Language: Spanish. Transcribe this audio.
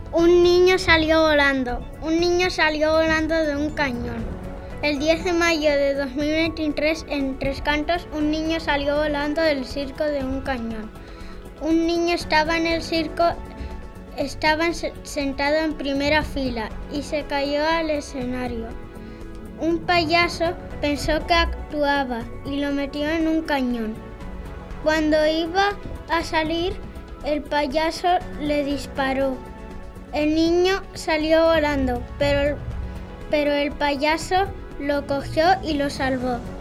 Un niño salió volando. Un niño salió volando de un cañón. El 10 de mayo de 2023, en Tres Cantos, un niño salió volando del circo de un cañón. Un niño estaba en el circo, estaba sentado en primera fila y se cayó al escenario. Un payaso pensó que actuaba y lo metió en un cañón. Cuando iba a salir, el payaso le disparó. El niño salió volando, pero el payaso lo cogió y lo salvó.